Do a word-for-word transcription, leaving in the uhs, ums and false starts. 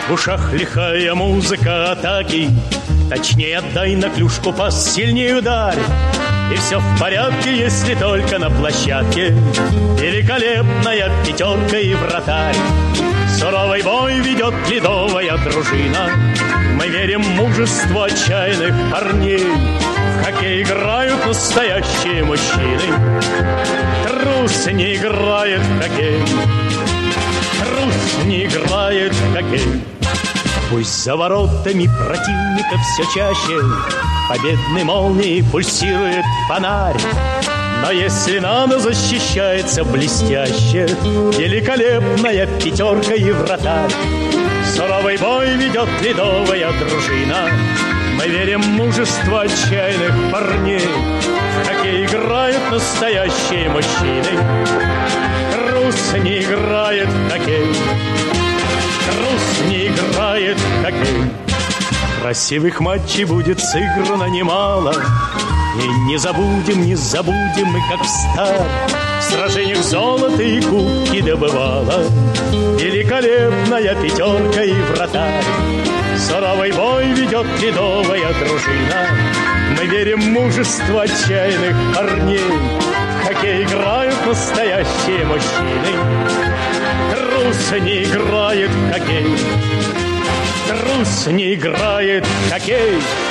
В ушах лихая музыка атаки. Точнее отдай на клюшку пас, сильнее ударь. И все в порядке, если только на площадке великолепная пятерка и вратарь. Суровый бой ведет ледовая дружина. Мы верим в мужество отчаянных парней. В хоккей играют настоящие мужчины. Трус не играет в хоккей. Трус не играет в хоккей. Пусть за воротами противника все чаще победной молнией пульсирует фонарь. Но если надо, защищается блестяще великолепная пятерка и вратарь. Суровый бой ведет ледовая дружина. Мы верим в мужество отчаянных парней. В хоккей играют настоящие мужчины. Трус не играет в хоккей. Трус не играет в хоккей. Красивых матчей будет сыграно немало. И не забудем, не забудем мы, как в старь, в сражениях золото и кубки добывала великолепная пятерка и вратарь. Суровый бой ведет ледовая дружина. Мы верим в мужество отчаянных парней. В хоккей играют настоящие мужчины. Трус не играет в хоккей. Трус не играет в хоккей.